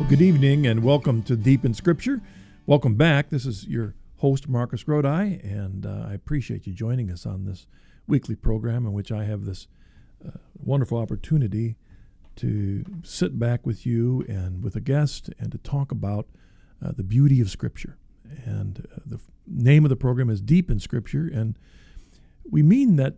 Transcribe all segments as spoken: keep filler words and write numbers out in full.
Well, good evening and welcome to Deep in Scripture. Welcome back. This is your host, Marcus Grodi, and uh, I appreciate you joining us on this weekly program in which I have this uh, wonderful opportunity to sit back with you and with a guest and to talk about uh, the beauty of Scripture. And uh, the f- name of the program is Deep in Scripture, and we mean that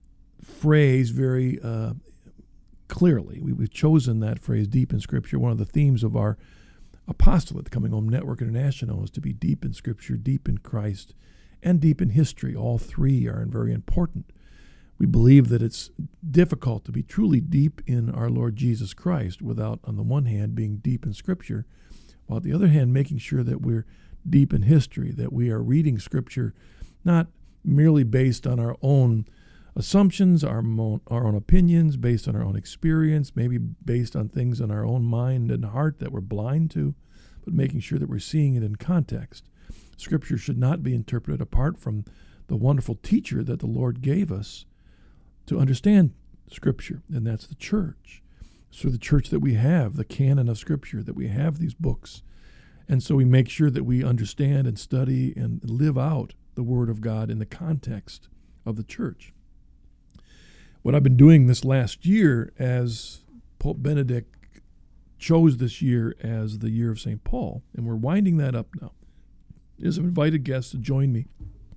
phrase very uh, clearly. We, we've chosen that phrase, deep in Scripture. One of the themes of our apostolate, Coming Home Network International, is to be deep in Scripture, deep in Christ, and deep in history. All three are very important. We believe that it's difficult to be truly deep in our Lord Jesus Christ without, on the one hand, being deep in Scripture, while on the other hand, making sure that we're deep in history, that we are reading Scripture not merely based on our own assumptions, our, mo- our own opinions, based on our own experience, maybe based on things in our own mind and heart that we're blind to, but making sure that we're seeing it in context. Scripture should not be interpreted apart from the wonderful teacher that the Lord gave us to understand Scripture, and that's the church. So the church that we have, the canon of Scripture, that we have these books. And so we make sure that we understand and study and live out the Word of God in the context of the church. What I've been doing this last year, as Pope Benedict chose this year as the year of Saint Paul, and we're winding that up now, is I've invited guests to join me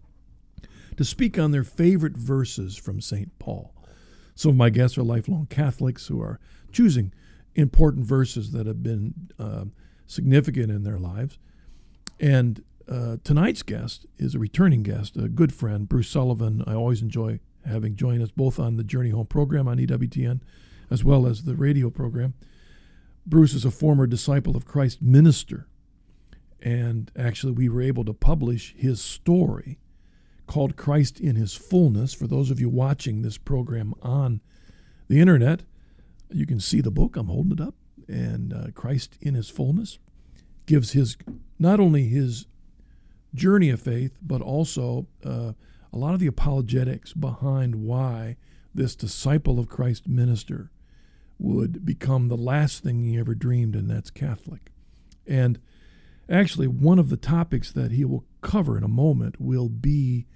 to speak on their favorite verses from Saint Paul. Some of my guests are lifelong Catholics who are choosing important verses that have been uh, significant in their lives. And uh, tonight's guest is a returning guest, a good friend, Bruce Sullivan. I always enjoy having joined us both on the Journey Home program on E W T N as well as the radio program. Bruce is a former Disciple of Christ minister, and actually we were able to publish his story called Christ in His Fullness. For those of you watching this program on the internet, you can see the book. I'm holding it up. And uh, Christ in His Fullness gives his not only his journey of faith, but also uh, a lot of the apologetics behind why this disciple of Christ minister would become the last thing he ever dreamed, and that's Catholic. And actually, one of the topics that he will cover in a moment will be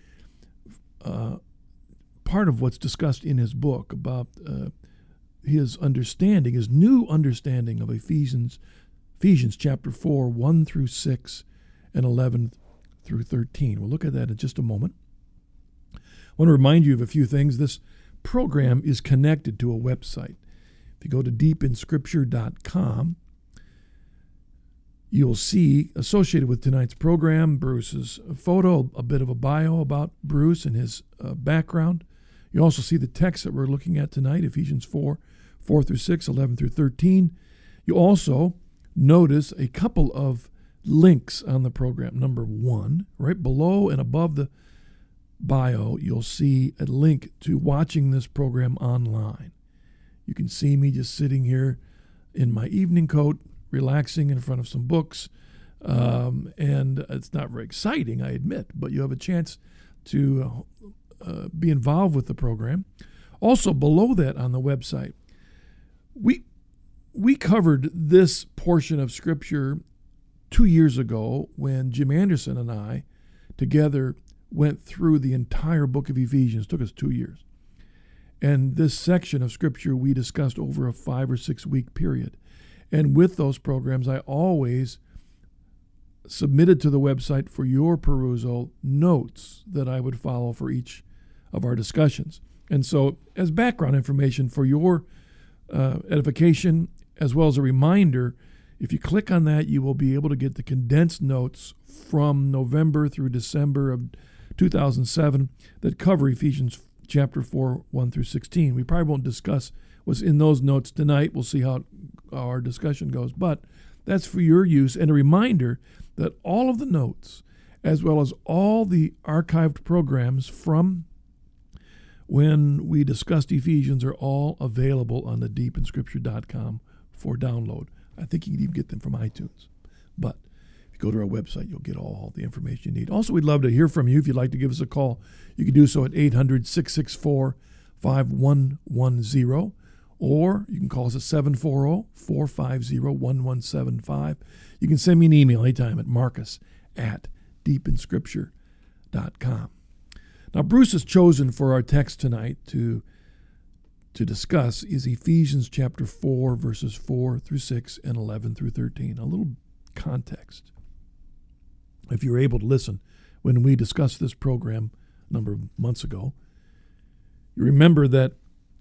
uh, part of what's discussed in his book about uh, his understanding, his new understanding of Ephesians, Ephesians chapter four, one through six, and eleven through thirteen. We'll look at that in just a moment. I want to remind you of a few things. This program is connected to a website. If you go to deep in scripture dot com, you'll see, associated with tonight's program, Bruce's photo, a bit of a bio about Bruce and his uh, background. You also see the text that we're looking at tonight, Ephesians four, four through six, eleven through thirteen. You also notice a couple of links on the program. Number one, right below and above the bio, you'll see a link to watching this program online. You can see me just sitting here in my evening coat, relaxing in front of some books, um, and it's not very exciting, I admit, but you have a chance to uh, uh, be involved with the program. Also, below that on the website, we we covered this portion of Scripture two years ago when Jim Anderson and I together went through the entire book of Ephesians. It took us two years. And this section of Scripture we discussed over a five or six week period. And with those programs, I always submitted to the website for your perusal notes that I would follow for each of our discussions. And so as background information for your uh, edification, as well as a reminder, if you click on that, you will be able to get the condensed notes from November through December of two thousand seven that cover Ephesians chapter four, one through sixteen. We probably won't discuss what's in those notes tonight. We'll see how our discussion goes. But that's for your use. And a reminder that all of the notes, as well as all the archived programs from when we discussed Ephesians, are all available on the deep in scripture dot com for download. I think you can even get them from iTunes. But if you go to our website, you'll get all the information you need. Also, we'd love to hear from you. If you'd like to give us a call, you can do so at eight hundred, six six four, five one one zero. or you can call us at seven four zero, four five zero, one one seven five. You can send me an email anytime at marcus at deep in scripture dot com. Now, Bruce has chosen for our text tonight to, to discuss is Ephesians chapter four, verses four through six and eleven through thirteen. A little context. If you were able to listen when we discussed this program a number of months ago, you remember that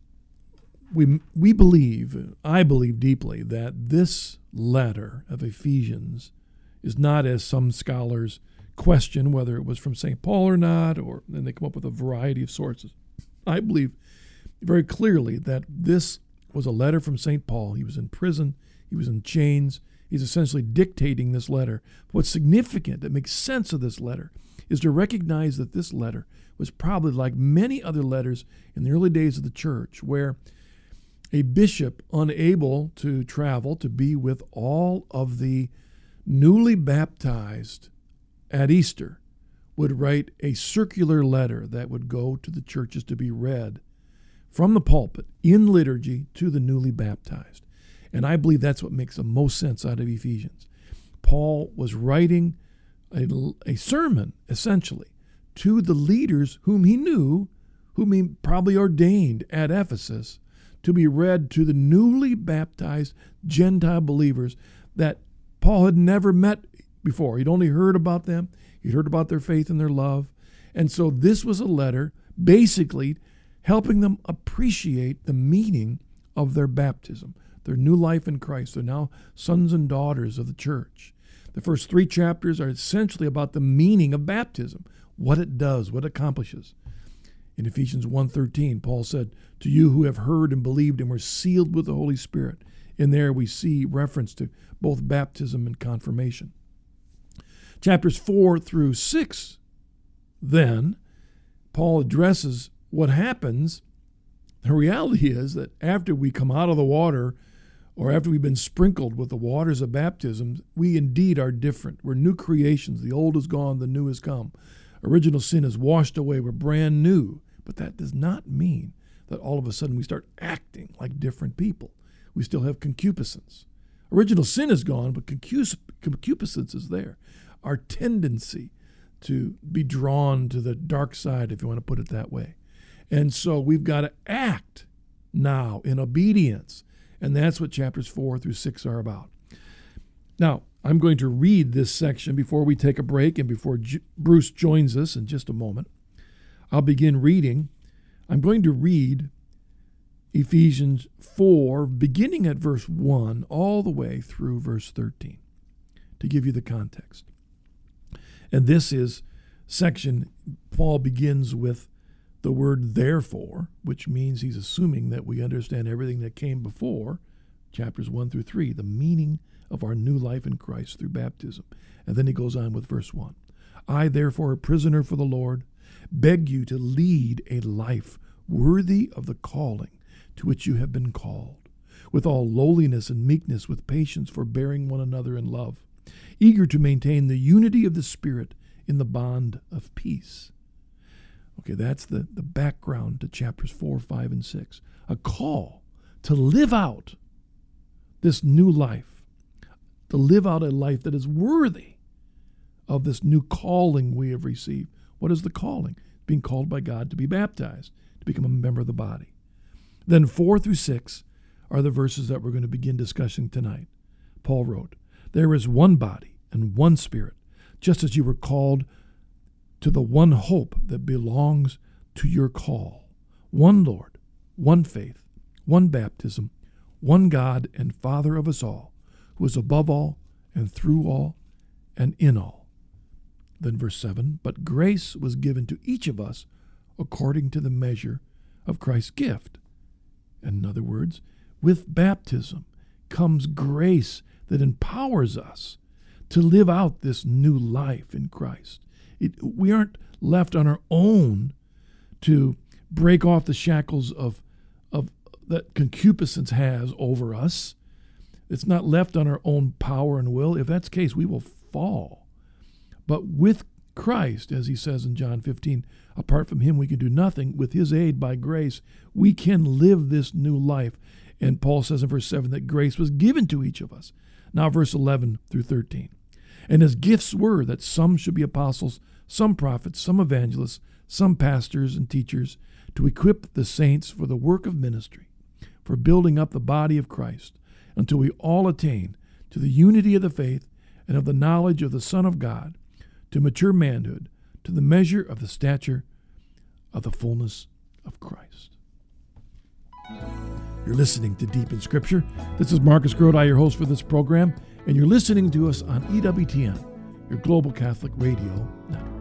we we believe, I believe deeply, that this letter of Ephesians is not, as some scholars question whether it was from Saint Paul or not, or then they come up with a variety of sources. I believe very clearly that this was a letter from Saint Paul. He was in prison. He was in chains. He's essentially dictating this letter. What's significant, that makes sense of this letter, is to recognize that this letter was probably like many other letters in the early days of the church, where a bishop unable to travel to be with all of the newly baptized at Easter would write a circular letter that would go to the churches to be read from the pulpit in liturgy to the newly baptized. And I believe that's what makes the most sense out of Ephesians. Paul was writing a, a sermon, essentially, to the leaders whom he knew, whom he probably ordained at Ephesus, to be read to the newly baptized Gentile believers that Paul had never met before. He'd only heard about them. He'd heard about their faith and their love. And so this was a letter basically helping them appreciate the meaning of their baptism, their new life in Christ. They're now sons and daughters of the church. The first three chapters are essentially about the meaning of baptism, what it does, what it accomplishes. In Ephesians one thirteen, Paul said, "To you who have heard and believed and were sealed with the Holy Spirit." In there we see reference to both baptism and confirmation. Chapters four through six, then, Paul addresses what happens. The reality is that after we come out of the water, or after we've been sprinkled with the waters of baptism, we indeed are different. We're new creations. The old is gone, the new has come. Original sin is washed away. We're brand new. But that does not mean that all of a sudden we start acting like different people. We still have concupiscence. Original sin is gone, but concupiscence is there. Our tendency to be drawn to the dark side, if you want to put it that way. And so we've got to act now in obedience. And that's what chapters four through six are about. Now, I'm going to read this section before we take a break and before J- Bruce joins us in just a moment. I'll begin reading. I'm going to read Ephesians four, beginning at verse one, all the way through verse thirteen, to give you the context. And this is section, Paul begins with the word therefore, which means he's assuming that we understand everything that came before, chapters one through three, the meaning of our new life in Christ through baptism. And then he goes on with verse one. I, therefore, a prisoner for the Lord, beg you to lead a life worthy of the calling to which you have been called, with all lowliness and meekness, with patience, forbearing one another in love, eager to maintain the unity of the Spirit in the bond of peace. Okay, that's the, the background to chapters four, five, and six. A call to live out this new life, to live out a life that is worthy of this new calling we have received. What is the calling? Being called by God to be baptized, to become a member of the body. Then four through six are the verses that we're going to begin discussing tonight. Paul wrote, there is one body and one Spirit, just as you were called to the one hope that belongs to your call. One Lord, one faith, one baptism, one God and Father of us all, who is above all and through all and in all. Then verse seven, but grace was given to each of us according to the measure of Christ's gift. In other words, with baptism comes grace that empowers us to live out this new life in Christ. It, we aren't left on our own to break off the shackles of, of that concupiscence has over us. It's not left on our own power and will. If that's the case, we will fall. But with Christ, as he says in John fifteen, apart from him we can do nothing. With his aid by grace, we can live this new life. And Paul says in verse seven that grace was given to each of us. Now verse eleven through thirteen. And his gifts were that some should be apostles, some prophets, some evangelists, some pastors and teachers, to equip the saints for the work of ministry, for building up the body of Christ, until we all attain to the unity of the faith and of the knowledge of the Son of God, to mature manhood, to the measure of the stature of the fullness of Christ. You're listening to Deep in Scripture. This is Marcus Grodi, your host for this program, and you're listening to us on E W T N, your Global Catholic Radio Network.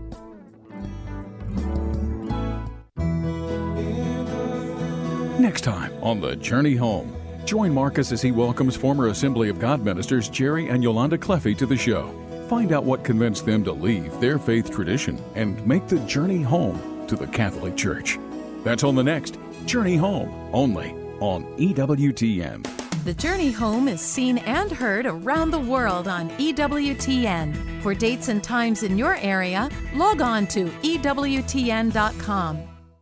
Next time on The Journey Home, join Marcus as he welcomes former Assembly of God ministers Jerry and Yolanda Cleffy to the show. Find out what convinced them to leave their faith tradition and make the journey home to the Catholic Church. That's on the next Journey Home, only on E W T N. The Journey Home is seen and heard around the world on E W T N. For dates and times in your area, log on to E W T N dot com.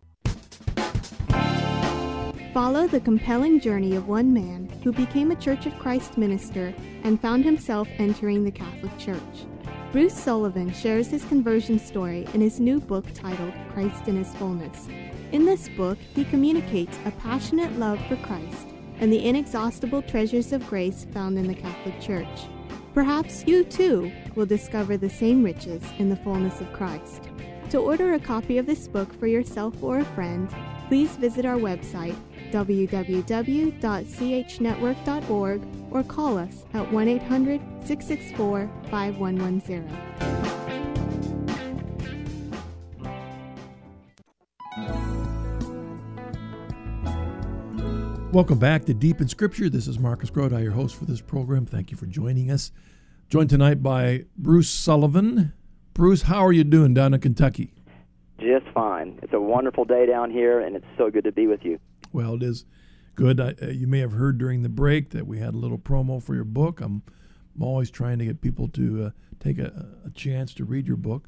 Follow the compelling journey of one man who became a Church of Christ minister and found himself entering the Catholic Church. Bruce Sullivan shares his conversion story in his new book titled Christ in His Fullness. In this book, he communicates a passionate love for Christ and the inexhaustible treasures of grace found in the Catholic Church. Perhaps you, too, will discover the same riches in the fullness of Christ. To order a copy of this book for yourself or a friend, please visit our website, w w w dot c h network dot org, or call us at one eight hundred, six six four, five one one zero. Welcome back to Deep in Scripture. This is Marcus Grodi, your host for this program. Thank you for joining us. Joined tonight by Bruce Sullivan. Bruce, how are you doing down in Kentucky? Just fine. It's a wonderful day down here, and it's so good to be with you. Well, it is good. I, uh, you may have heard during the break that we had a little promo for your book. I'm, I'm always trying to get people to uh, take a, a chance to read your book.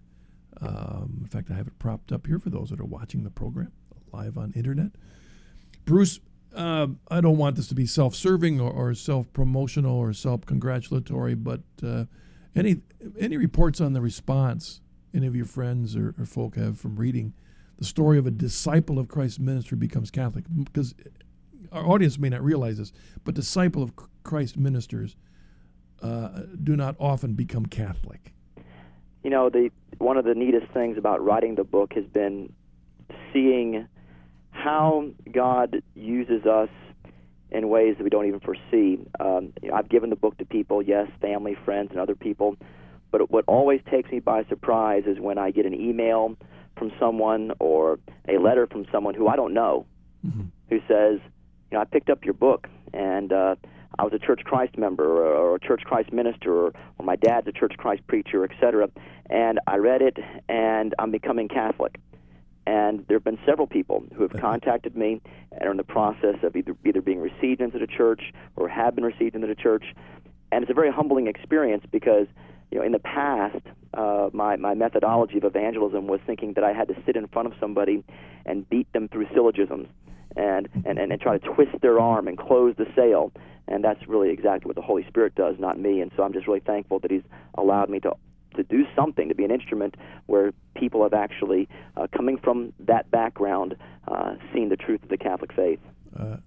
Um, in fact, I have it propped up here for those that are watching the program live on internet. Bruce, uh, I don't want this to be self-serving or, or self-promotional or self-congratulatory, but uh, any any reports on the response any of your friends or, or folk have from reading the story of a disciple of Christ's ministry becomes Catholic? Because our audience may not realize this, but disciple of Christ ministers uh, do not often become Catholic. You know, the one of the neatest things about writing the book has been seeing how God uses us in ways that we don't even foresee. Um, you know, I've given the book to people, yes, family, friends, and other people, but what always takes me by surprise is when I get an email from someone or a letter from someone who I don't know, mm-hmm. who says, you know, I picked up your book, and uh, I was a Church Christ member or, or a Church Christ minister, or, or my dad's a Church Christ preacher, et cetera, and I read it, and I'm becoming Catholic. And there have been several people who have contacted me and are in the process of either, either being received into the church or have been received into the church. And it's a very humbling experience because, you know, in the past, uh, my, my methodology of evangelism was thinking that I had to sit in front of somebody and beat them through syllogisms and, and, and, and try to twist their arm and close the sale. And that's really exactly what the Holy Spirit does, not me. And so I'm just really thankful that He's allowed me to to do something, to be an instrument where people have actually, uh, coming from that background, uh, seen the truth of the Catholic faith. Uh,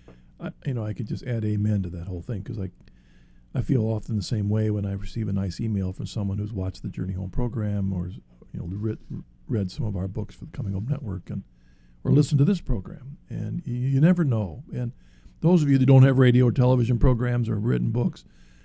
I, you know, I could just add amen to that whole thing, because I, I feel often the same way when I receive a nice email from someone who's watched the Journey Home program or, you know, read, read some of our books for the Coming Home Network, and or listened to this program. And you, you never know. And those of you that don't have radio or television programs or written books,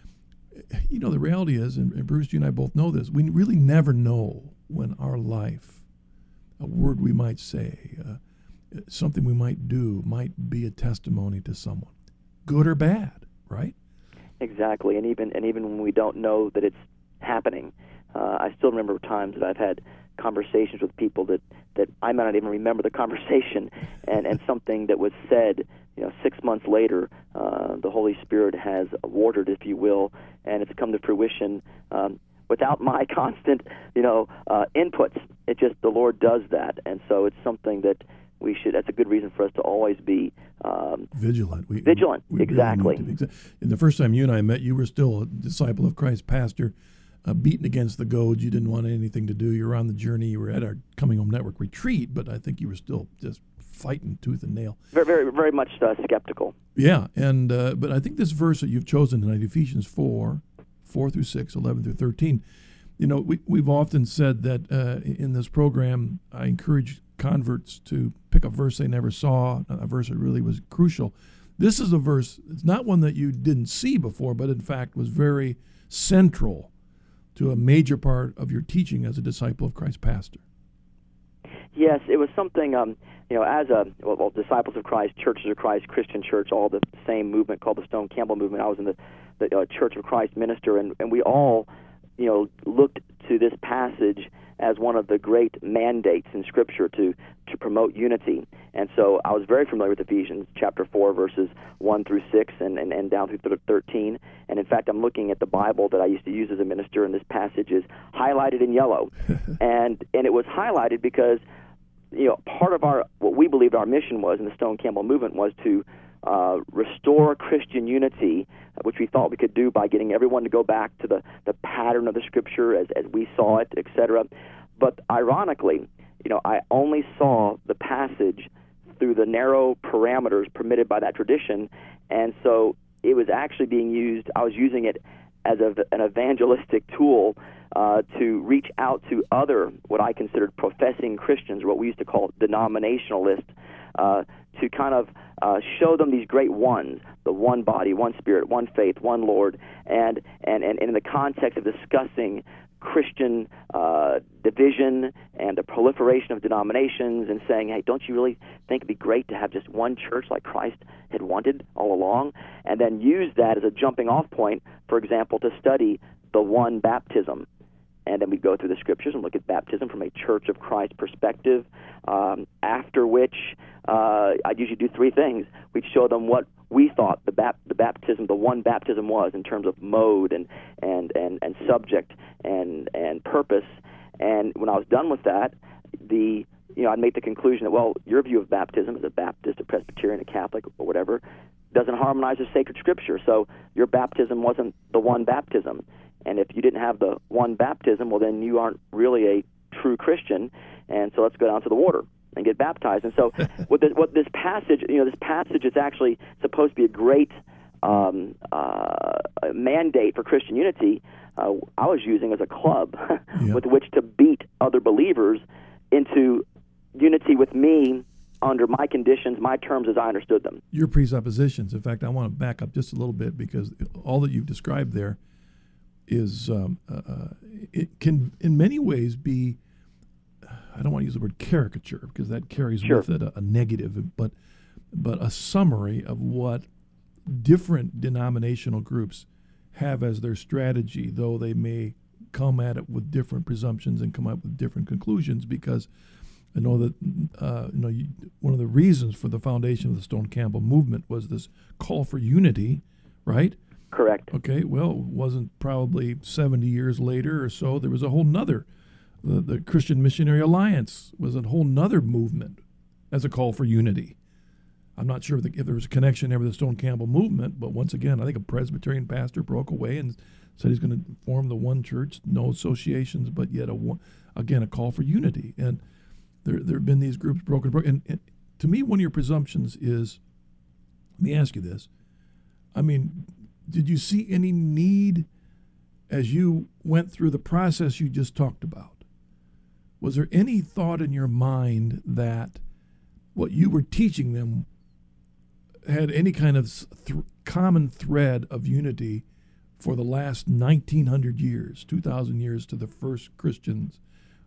you know, the reality is, and, and Bruce, you and I both know this, we really never know when our life, a word we might say, uh, something we might do, might be a testimony to someone, good or bad, right? Exactly, and even and even when we don't know that it's happening, uh, I still remember times that I've had conversations with people that, that I might not even remember the conversation, and, and something that was said, you know, six months later, uh, the Holy Spirit has watered, if you will, and it's come to fruition um, without my constant, you know, uh, inputs. It just, the Lord does that, and so it's something that we should. That's a good reason for us to always be um, vigilant. We, vigilant, we, we exactly. Really exa- and the first time you and I met, you were still a disciple of Christ, pastor, uh, beaten against the goads. You didn't want anything to do. You were on the journey. You were at our Coming Home Network retreat, but I think you were still just fighting tooth and nail. Very, very, very much uh, skeptical. Yeah, and uh, but I think this verse that you've chosen tonight, Ephesians four, four through six, eleven through thirteen. You know, we we've often said that uh, in this program, I encourage converts to pick a verse they never saw, a verse that really was crucial. This is a verse. It's not one that you didn't see before, but in fact was very central to a major part of your teaching as a disciple of Christ pastor. Yes, it was something, um, you know, as a, well, well, Disciples of Christ, Churches of Christ, Christian Church, all the same movement called the Stone Campbell movement. I was in the, the uh, Church of Christ minister, and, and we all, you know, looked to this passage as one of the great mandates in Scripture to, to promote unity. And so I was very familiar with Ephesians chapter four, verses one through six, and, and, and down through thirteen. And in fact, I'm looking at the Bible that I used to use as a minister, and this passage is highlighted in yellow. and and it was highlighted because, you know, part of our, what we believed our mission was in the Stone Campbell movement was to uh, restore Christian unity, which we thought we could do by getting everyone to go back to the, the pattern of the Scripture as, as we saw it, et cetera. But ironically, you know, I only saw the passage through the narrow parameters permitted by that tradition, and so it was actually being used, I was using it as a, an evangelistic tool uh, to reach out to other, what I considered professing Christians, or what we used to call denominationalists, uh, to kind of uh, show them these great ones, the one body, one spirit, one faith, one Lord, and, and, and in the context of discussing Christian uh, division and the proliferation of denominations, and saying, hey, don't you really think it'd be great to have just one church like Christ had wanted all along? And then use that as a jumping off point, for example, to study the one baptism. And then we go through the Scriptures and look at baptism from a Church of Christ perspective, um, after which uh, I'd usually do three things. We'd show them what we thought the, bap- the baptism, the one baptism was in terms of mode and, and, and, and subject and, and purpose. And when I was done with that, the you know, I'd make the conclusion that, well, your view of baptism as a Baptist, a Presbyterian, a Catholic, or whatever, doesn't harmonize with sacred Scripture. So your baptism wasn't the one baptism. And if you didn't have the one baptism, well, then you aren't really a true Christian. And so let's go down to the water and get baptized. And so what, this, what this passage, you know, this passage is actually supposed to be a great um, uh, mandate for Christian unity. Uh, I was using as a club yeah. with which to beat other believers into unity with me under my conditions, my terms as I understood them. Your presuppositions. In fact, I want to back up just a little bit, because all that you've described there is um, uh, it can in many ways be, I don't want to use the word caricature because that carries sure. with it a, a negative, but but a summary of what different denominational groups have as their strategy, though they may come at it with different presumptions and come up with different conclusions. Because I know that uh, you know you, one of the reasons for the foundation of the Stone Campbell movement was this call for unity, right? Correct. Okay, well, it wasn't probably seventy years later or so, there was a whole nother, the, the Christian Missionary Alliance was a whole nother movement as a call for unity. I'm not sure if, the, if there was a connection there with the Stone Campbell movement, but once again, I think a Presbyterian pastor broke away and said he's going to form the one church, no associations, but yet, a one, again, a call for unity. And there there have been these groups broken. broken and, and to me, one of your presumptions is, let me ask you this, I mean, did you see any need as you went through the process you just talked about? Was there any thought in your mind that what you were teaching them had any kind of th- common thread of unity for the last nineteen hundred years, two thousand years to the first Christians?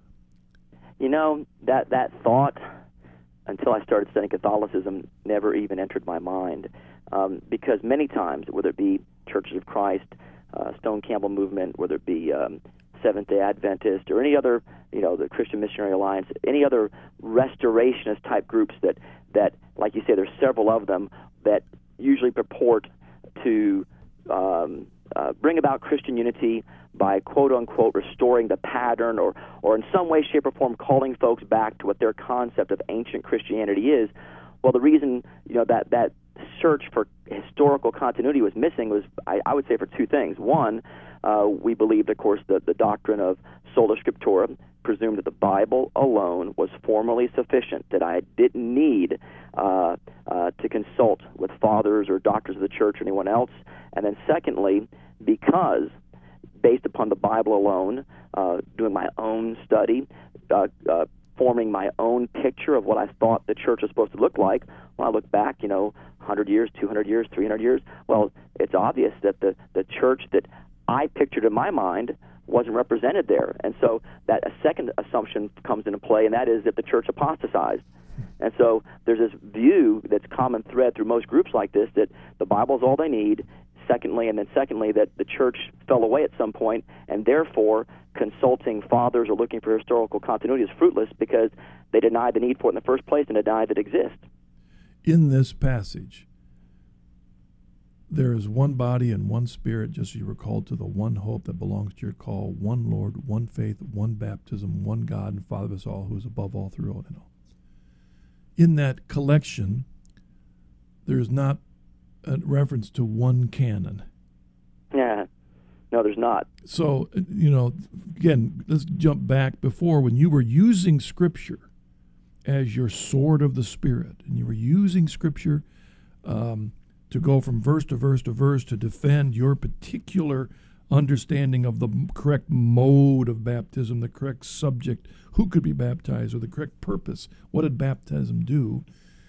You know, that, that thought, until I started studying Catholicism, never even entered my mind. Um, because many times, whether it be Churches of Christ, uh, Stone Campbell movement, whether it be um, Seventh-day Adventist, or any other, you know, the Christian Missionary Alliance, any other restorationist type groups that, that, like you say, there's several of them that usually purport to um, uh, bring about Christian unity by quote-unquote restoring the pattern or, or in some way, shape, or form calling folks back to what their concept of ancient Christianity is. Well, the reason, you know, that, that search for historical continuity was missing was, I, I would say, for two things. One, uh, we believed, of course, the, the doctrine of sola scriptura presumed that the Bible alone was formally sufficient, that I didn't need uh, uh, to consult with fathers or doctors of the church or anyone else. And then secondly, because based upon the Bible alone, uh, doing my own study, uh, uh, forming my own picture of what I thought the church was supposed to look like, when I look back, you know, one hundred years, two hundred years, three hundred years, well, it's obvious that the, the church that I pictured in my mind wasn't represented there. And so that a second assumption comes into play, and that is that the church apostatized. And so there's this view that's common thread through most groups like this, that the Bible's all they need. Secondly, and then secondly, that the church fell away at some point, and therefore consulting fathers or looking for historical continuity is fruitless because they denied the need for it in the first place and denied that it exists. In this passage, there is one body and one spirit, just as you were called to the one hope that belongs to your call, one Lord, one faith, one baptism, one God and Father of us all, who is above all, through all, and all. In that collection, there is not a reference to one canon. Yeah, no, there's not. So, you know, again, let's jump back before when you were using Scripture as your sword of the Spirit, and you were using Scripture um, to go from verse to verse to verse to defend your particular understanding of the correct mode of baptism, the correct subject, who could be baptized, or the correct purpose. What did baptism do?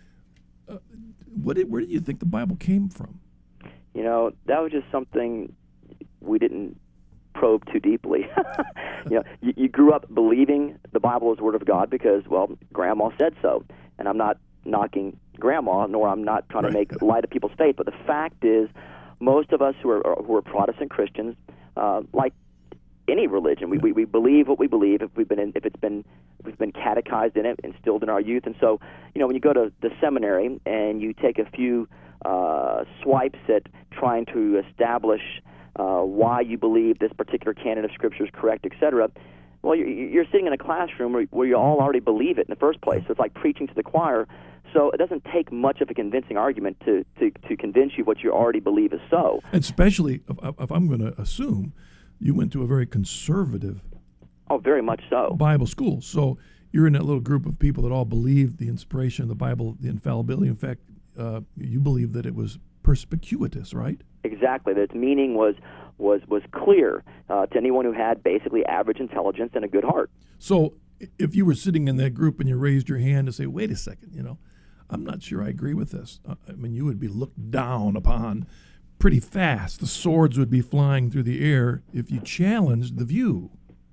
Uh, what did, where do you think the Bible came from? You know, that was just something we didn't probe too deeply. you know, you, you grew up believing the Bible is the Word of God because, well, Grandma said so. And I'm not knocking Grandma, nor I'm not trying right. to make light of people's faith. But the fact is, most of us who are who are Protestant Christians, uh, like any religion, we, we we believe what we believe if we've been in, if it's been if we've been catechized in it, instilled in our youth. And so, you know, when you go to the seminary and you take a few uh, swipes at trying to establish uh, why you believe this particular canon of Scripture is correct, et cetera, well, you're, you're sitting in a classroom where, where you all already believe it in the first place. So it's like preaching to the choir. So it doesn't take much of a convincing argument to, to, to convince you what you already believe is so. Especially if, if I'm going to assume you went to a very conservative oh, very much so. Bible school. So you're in that little group of people that all believe the inspiration of the Bible, the infallibility. In fact, uh, you believe that it was perspicuitous, right? Exactly. That its meaning was was was clear uh, to anyone who had basically average intelligence and a good heart. So if you were sitting in that group and you raised your hand to say, wait a second, you know, I'm not sure I agree with this. I mean, you would be looked down upon pretty fast. The swords would be flying through the air if you challenged the view.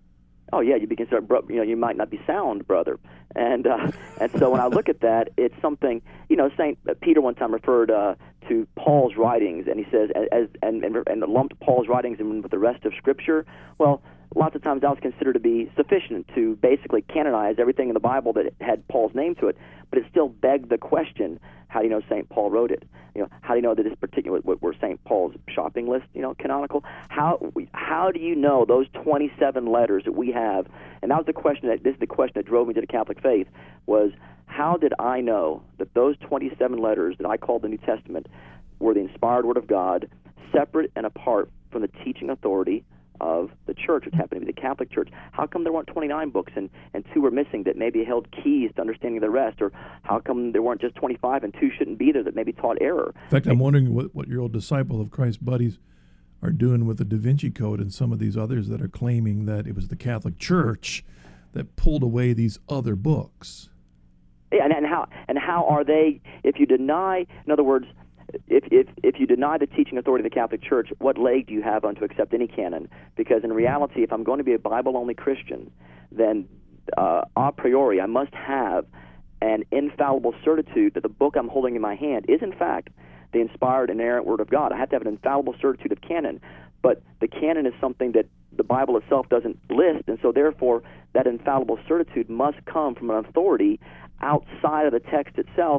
Oh yeah, you begin to start. You know, you might not be sound, brother. And uh, and so when I look at that, it's something. You know, Saint Peter one time referred uh, to Paul's writings, and he says, as and, and and lumped Paul's writings in with the rest of Scripture. Well, lots of times that was considered to be sufficient to basically canonize everything in the Bible that had Paul's name to it. But it still begged the question: how do you know Saint Paul wrote it? You know, how do you know that this particular were Saint Paul's shopping list, you know, canonical? How how do you know those twenty-seven letters that we have? And that was the question that this is the question that drove me to the Catholic faith was how did I know that those twenty-seven letters that I called the New Testament were the inspired Word of God, separate and apart from the teaching authority of the church, which happened to be the Catholic Church? How come there weren't twenty-nine books and, and two were missing that maybe held keys to understanding the rest? Or how come there weren't just twenty-five and two shouldn't be there that maybe taught error? In fact, I'm wondering what, what your old disciple of Christ buddies are doing with the Da Vinci Code and some of these others that are claiming that it was the Catholic Church that pulled away these other books. Yeah, and, and how and how are they, if you deny, in other words, If, if if you deny the teaching authority of the Catholic Church, what leg do you have on to accept any canon? Because in reality, if I'm going to be a Bible-only Christian, then uh, a priori I must have an infallible certitude that the book I'm holding in my hand is in fact the inspired and inerrant Word of God. I have to have an infallible certitude of canon, but the canon is something that the Bible itself doesn't list, and so therefore that infallible certitude must come from an authority outside of the text itself.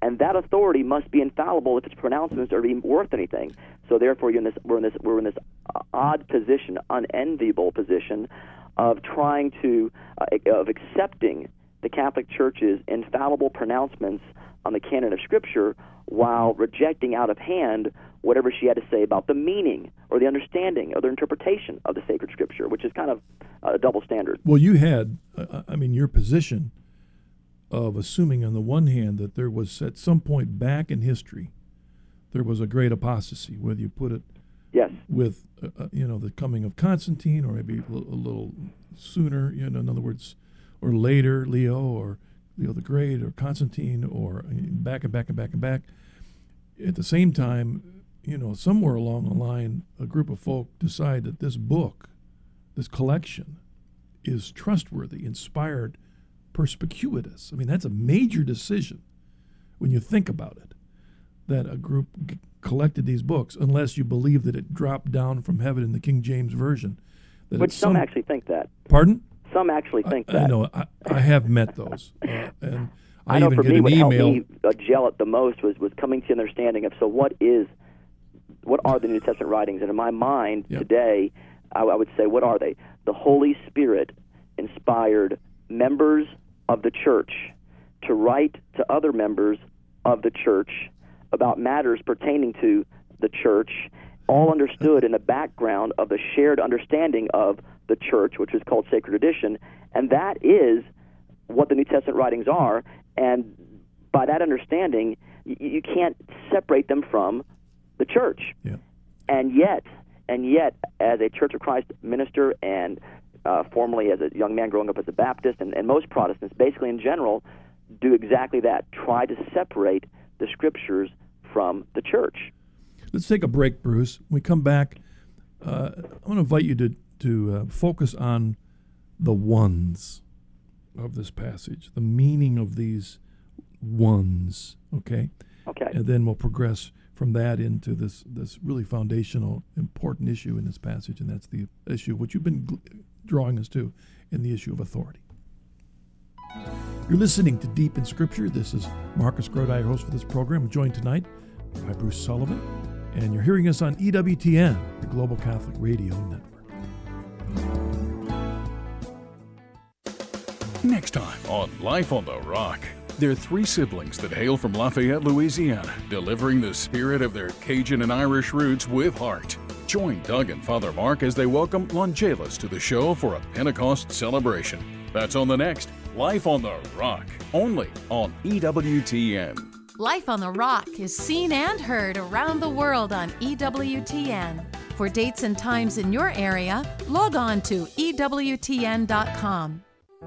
and that authority must be infallible if its pronouncements are even worth anything. So therefore, you're in this, we're in this we're in this odd position, unenviable position, of trying to uh, of accepting the Catholic Church's infallible pronouncements on the canon of Scripture while rejecting out of hand whatever she had to say about the meaning or the understanding or the interpretation of the sacred Scripture, which is kind of a double standard. Well, you had, uh, I mean, your position of assuming on the one hand that there was at some point back in history, there was a great apostasy, whether you put it yes. with, uh, you know, the coming of Constantine or maybe a, l- a little sooner, you know, in other words, or later, Leo or Leo the Great or Constantine or back and back and back and back. At the same time, you know, somewhere along the line, a group of folk decide that this book, this collection, is trustworthy, inspired, perspicuitous. I mean, that's a major decision when you think about it, that a group g- collected these books, unless you believe that it dropped down from heaven in the King James Version. That Which some, some actually think that. Pardon? Some actually think I, that. I know. I, I have met those. Uh, and I, I know even for get me, an what email. helped me uh, gel it the most was, was coming to an understanding of, so what is, what are the New Testament writings? And in my mind Yep. today, I, I would say, what are they? The Holy Spirit inspired members of the church to write to other members of the church about matters pertaining to the church, all understood in the background of the shared understanding of the church, which is called sacred tradition, and that is what the New Testament writings are. And by that understanding, you, you can't separate them from the church. Yeah. And yet, and yet, as a Church of Christ minister and uh, formerly as a young man growing up as a Baptist, and, and most Protestants, basically in general, do exactly that, try to separate the Scriptures from the church. Let's take a break, Bruce. When we come back, uh, I want to invite you to, to uh, focus on the ones of this passage, the meaning of these ones, okay? Okay. And then we'll progress from that into this, this really foundational, important issue in this passage, and that's the issue of what you've been gl- drawing us to in the issue of authority. You're listening to Deep in Scripture. This is Marcus Grodi, your host for this program. I'm joined tonight by Bruce Sullivan, and you're hearing us on E W T N, the Global Catholic Radio Network. Next time on Life on the Rock. They're three siblings that hail from Lafayette, Louisiana, delivering the spirit of their Cajun and Irish roots with heart. Join Doug and Father Mark as they welcome Longelas to the show for a Pentecost celebration. That's on the next Life on the Rock, only on E W T N. Life on the Rock is seen and heard around the world on E W T N. For dates and times in your area, log on to E W T N dot com.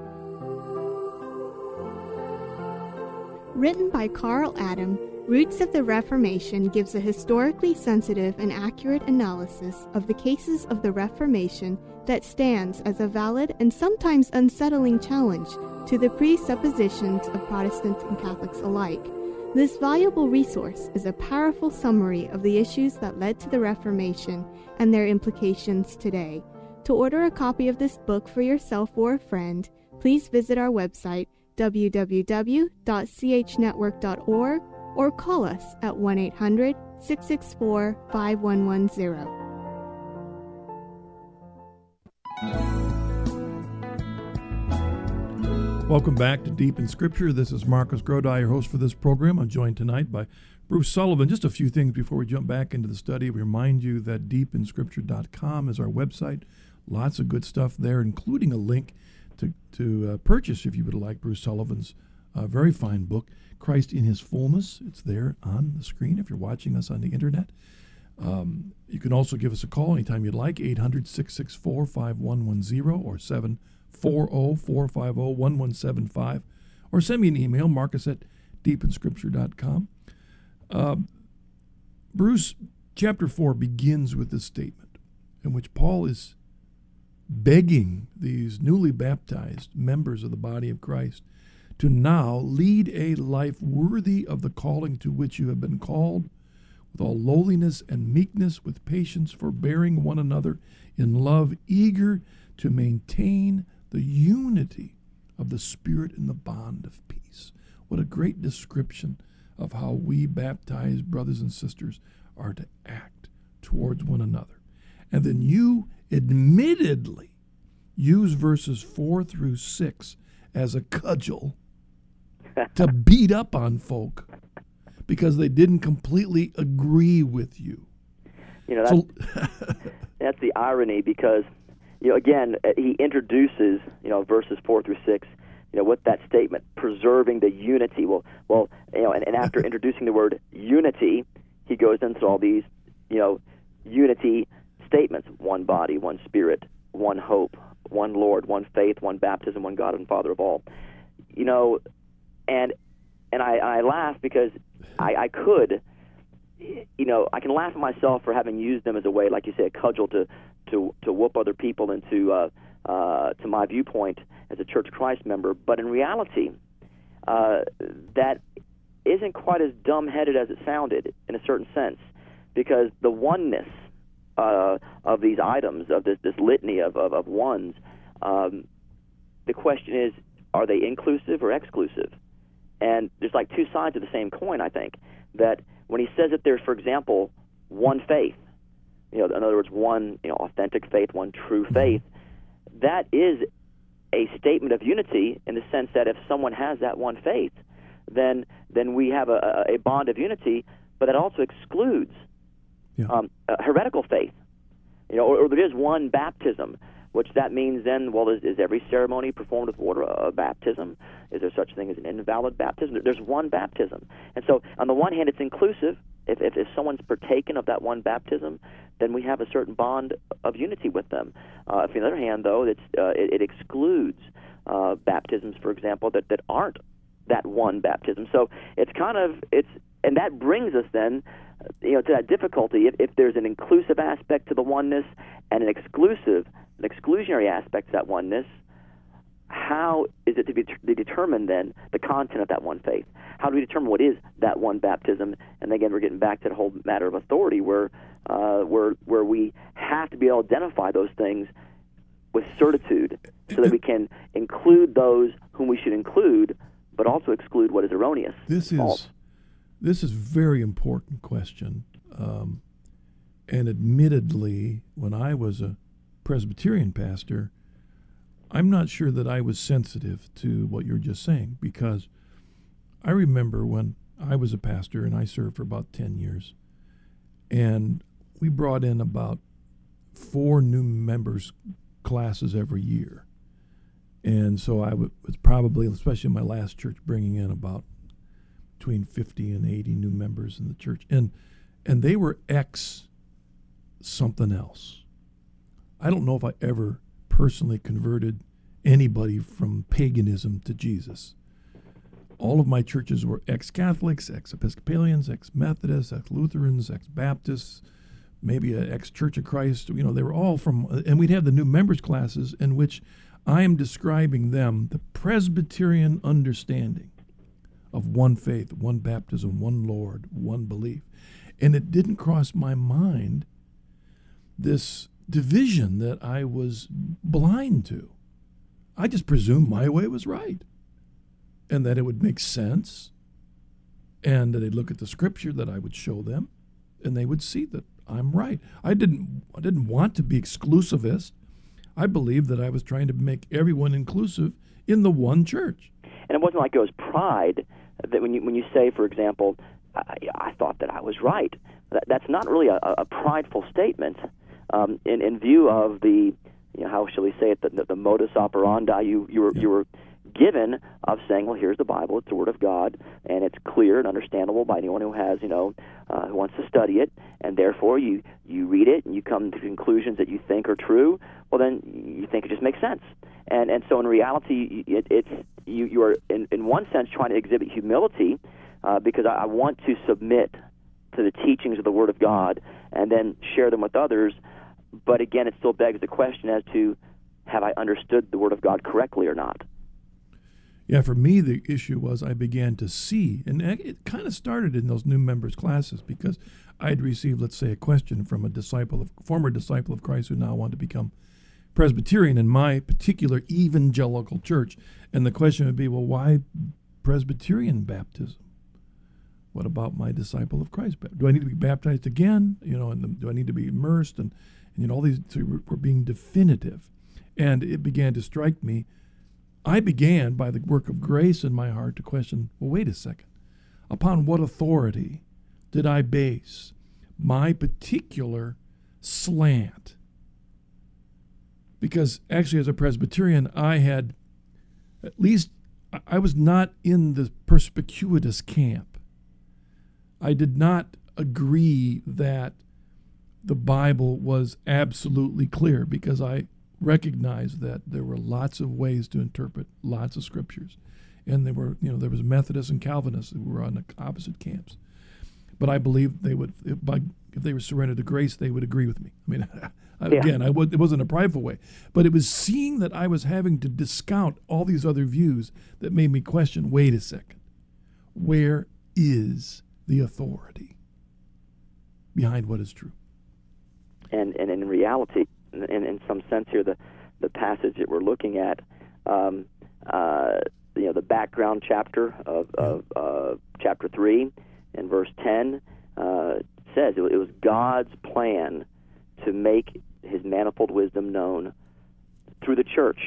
Written by Carl Adam, Roots of the Reformation gives a historically sensitive and accurate analysis of the cases of the Reformation that stands as a valid and sometimes unsettling challenge to the presuppositions of Protestants and Catholics alike. This valuable resource is a powerful summary of the issues that led to the Reformation and their implications today. To order a copy of this book for yourself or a friend, please visit our website, w w w dot c h network dot org, or call us at one eight hundred, six six four, five one one zero. Welcome back to Deep in Scripture. This is Marcus Grodi, your host for this program. I'm joined tonight by Bruce Sullivan. Just a few things before we jump back into the study. We remind you that deep in scripture dot com is our website. Lots of good stuff there, including a link to, to uh, purchase, if you would like, Bruce Sullivan's uh, very fine book, Christ in His Fullness. It's there on the screen if you're watching us on the internet. Um, you can also give us a call anytime you'd like, eight hundred, six six four, five one one zero or seven four zero, four five zero, one one seven five, or send me an email, marcus at deep in scripture dot com. Uh, Bruce, chapter four begins with this statement in which Paul is begging these newly baptized members of the body of Christ to now lead a life worthy of the calling to which you have been called, with all lowliness and meekness, with patience, forbearing one another in love, eager to maintain the unity of the Spirit in the bond of peace. What a great description of how we baptized brothers and sisters are to act towards one another. And then you admittedly use verses four through six as a cudgel to beat up on folk because they didn't completely agree with you. You know, that's, so, that's the irony, because, you know, again, he introduces, you know, verses four through six, you know, with that statement, preserving the unity. Well, well, you know, and, and after introducing the word unity, he goes into all these, you know, unity statements: one body, one spirit, one hope, one Lord, one faith, one baptism, one God and Father of all. You know, and and I, I laugh because I, I could, you know, I can laugh at myself for having used them as a way, like you say, a cudgel to to to whoop other people into uh, uh, to my viewpoint as a Church of Christ member. But in reality, uh, that isn't quite as dumb-headed as it sounded in a certain sense, because the oneness uh, of these items, of this, this litany of, of, of ones, um, the question is, are they inclusive or exclusive? And there's like two sides of the same coin, I think, that when he says that there's, for example, one faith, you know, in other words, one, you know, authentic faith, one true faith, that is a statement of unity in the sense that if someone has that one faith, then then we have a, a bond of unity, but that also excludes yeah. um, a heretical faith. You know, or, or there is one baptism, which that means then, well, is, is every ceremony performed with water a baptism? Is there such a thing as an invalid baptism? There's one baptism. And so, on the one hand, it's inclusive. If, if, if someone's partaken of that one baptism, then we have a certain bond of unity with them. Uh, if on the other hand, though, it's, uh, it, it excludes uh, baptisms, for example, that, that aren't that one baptism. So it's kind of, it's, and that brings us then, you know, to that difficulty. If, if there's an inclusive aspect to the oneness and an exclusive, an exclusionary aspect to that oneness, how is it to be, to be determined then, the content of that one faith? How do we determine what is that one baptism? And again, we're getting back to the whole matter of authority, where uh, where where we have to be able to identify those things with certitude, so that we can include those whom we should include, but also exclude what is erroneous. This is this is a very important question, um, and admittedly, when I was a Presbyterian pastor, I'm not sure that I was sensitive to what you're just saying, because I remember when I was a pastor and I served for about ten years, and we brought in about four new members classes every year. And so I w- was probably, especially in my last church, bringing in about between fifty and eighty new members in the church. And and they were ex something else. I don't know if I ever personally converted anybody from paganism to Jesus. All of my churches were ex-Catholics, ex-Episcopalians, ex-Methodists, ex-Lutherans, ex-Baptists, maybe an ex-Church of Christ. You know, they were all from, and we'd have the new members classes in which I am describing them, the Presbyterian understanding of one faith, one baptism, one Lord, one belief. And it didn't cross my mind this division that I was blind to. I just presumed my way was right, and that it would make sense, and that they'd look at the scripture that I would show them, and they would see that I'm right. I didn't I didn't want to be exclusivist. I believed that I was trying to make everyone inclusive in the one church. And it wasn't like it was pride that when you when you say, for example, I, I thought that I was right. That, that's not really a, a prideful statement um, in in view of the, you know, how shall we say it, the, the, the modus operandi you you were yeah. you were given of saying, well, here's the Bible, it's the Word of God, and it's clear and understandable by anyone who has, you know, uh, who wants to study it, and therefore you, you read it and you come to conclusions that you think are true. Well, then you think it just makes sense. And and so in reality, it, it's you, you are, in, in one sense, trying to exhibit humility uh, because I, I want to submit to the teachings of the Word of God and then share them with others. But again, it still begs the question as to, have I understood the Word of God correctly or not? Yeah, for me, the issue was I began to see, and it kind of started in those new members classes because I'd received, let's say, a question from a disciple of, former disciple of Christ who now wanted to become Presbyterian in my particular evangelical church. And the question would be, well, why Presbyterian baptism? What about my disciple of Christ? Do I need to be baptized again? You know, and the, do I need to be immersed? And, and you know, all these so we're, we're being definitive. And it began to strike me. I began, by the work of grace in my heart, to question, well, wait a second. Upon what authority did I base my particular slant? Because actually, as a Presbyterian, I had, at least, I was not in the perspicuitous camp. I did not agree that the Bible was absolutely clear, because I recognized that there were lots of ways to interpret lots of scriptures. And there were, you know, there was Methodists and Calvinists who were on the opposite camps. But I believe they would, if, by, if they were surrendered to grace, they would agree with me. I mean, again, yeah. I would, it wasn't a prideful way. But it was seeing that I was having to discount all these other views that made me question, wait a second, where is the authority behind what is true? And and in reality, in, in some sense here, the, the passage that we're looking at, um, uh, you know, the background chapter of, of uh, chapter three and verse ten uh, says it, it was God's plan to make His manifold wisdom known through the church,